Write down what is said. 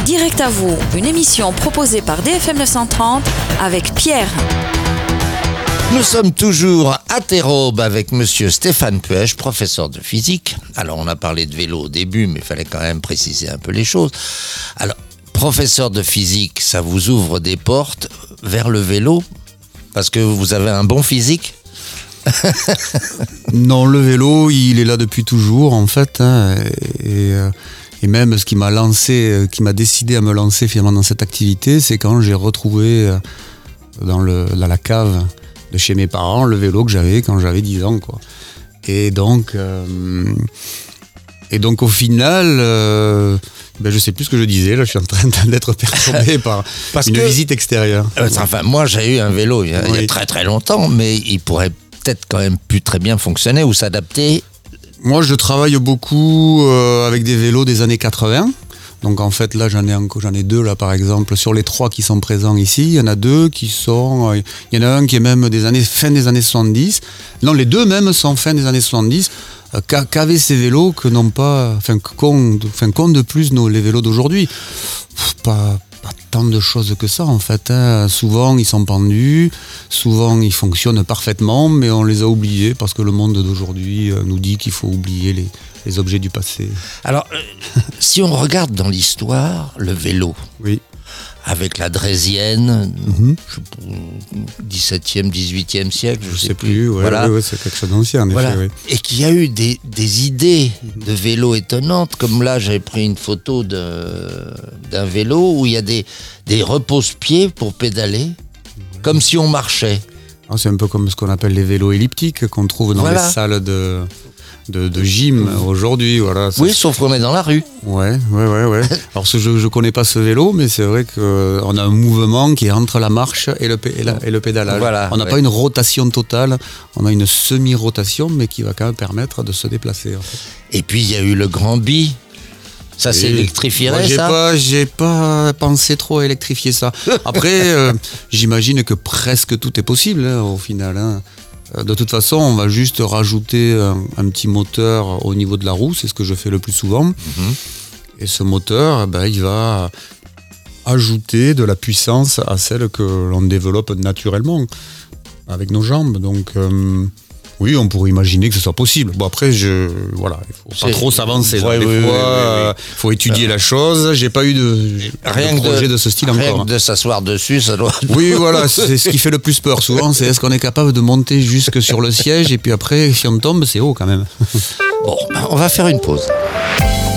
Direct à vous, une émission proposée par DFM 930 avec Pierre. Nous sommes toujours à Terraube avec monsieur Stéphane Puech, professeur de physique. Alors, on a parlé de vélo au début, mais il fallait quand même préciser un peu les choses. Alors, professeur de physique, ça vous ouvre des portes vers le vélo parce que vous avez un bon physique? Non, le vélo, il est là depuis toujours, en fait. Et même ce qui m'a décidé à me lancer finalement dans cette activité, c'est quand j'ai retrouvé dans la cave de chez mes parents le vélo que j'avais quand j'avais 10 ans, quoi. Et donc au final, je sais plus ce que je disais, là je suis en train d'être perturbé par une visite extérieure. Enfin, moi j'ai eu un vélo il y a très très longtemps, mais il pourrait peut-être quand même plus très bien fonctionner ou s'adapter. Moi je travaille beaucoup avec des vélos des années 80. Donc en fait là j'en ai deux là par exemple sur les 3 qui sont présents ici, il y en a 2 qui sont, il y en a un qui est même fin des années 70. Non, les 2 même sont fin des années 70. Qu'avaient ces vélos que n'ont pas, qu'ont de plus les vélos d'aujourd'hui. Pas tant de choses que ça en fait. Souvent ils sont pendus, souvent ils fonctionnent parfaitement, mais on les a oubliés parce que le monde d'aujourd'hui nous dit qu'il faut oublier les objets du passé. Alors, si on regarde dans l'histoire, le vélo, oui, avec la Draisienne, 17e, 18e siècle, je sais plus. Voilà. Ouais, c'est quelque chose d'ancien, en effet. Oui. Et qu'il y a eu des idées de vélo étonnantes, comme là, j'avais pris une photo d'un vélo où il y a des repose-pieds pour pédaler, comme si on marchait. C'est un peu comme ce qu'on appelle les vélos elliptiques qu'on trouve dans les salles de gym aujourd'hui, voilà. Oui, sauf qu'on est dans la rue. Ouais. Alors je connais pas ce vélo, mais c'est vrai qu'on a un mouvement qui est entre la marche et le pédalage. Voilà, on n'a pas une rotation totale, on a une semi-rotation, mais qui va quand même permettre de se déplacer. En fait. Et puis il y a eu le Grand Bi. Ça s'électrifierait, ça ? J'ai pas pensé trop à électrifier ça. Après, j'imagine que presque tout est possible au final. De toute façon, on va juste rajouter un petit moteur au niveau de la roue, c'est ce que je fais le plus souvent. Mm-hmm. Et ce moteur, il va ajouter de la puissance à celle que l'on développe naturellement avec nos jambes. Donc, oui, on pourrait imaginer que ce soit possible. Bon, après, il faut pas trop s'avancer. Des fois, faut étudier la chose. J'ai pas eu de projet de ce style encore. Rien que de s'asseoir dessus, ça doit... Oui, voilà, c'est ce qui fait le plus peur souvent. C'est est-ce qu'on est capable de monter jusque sur le siège et puis après, si on tombe, c'est haut quand même. Bon, on va faire une pause.